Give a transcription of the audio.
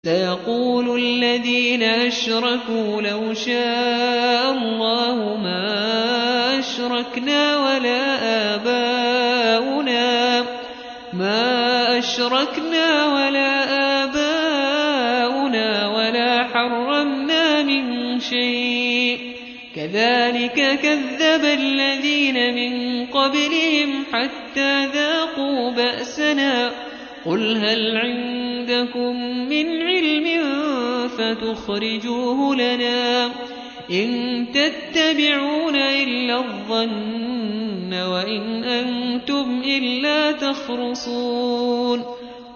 سيقول الذين أشركوا لو شاء الله ما أشركنا ولا آباؤنا ولا حرمنا من شيء كذلك كذب الذين من قبلهم حتى ذاقوا بأسنا قل هل عندكم من علم فتخرجوه لنا إن تتبعون إلا الظن وإن أنتم إلا تخرصون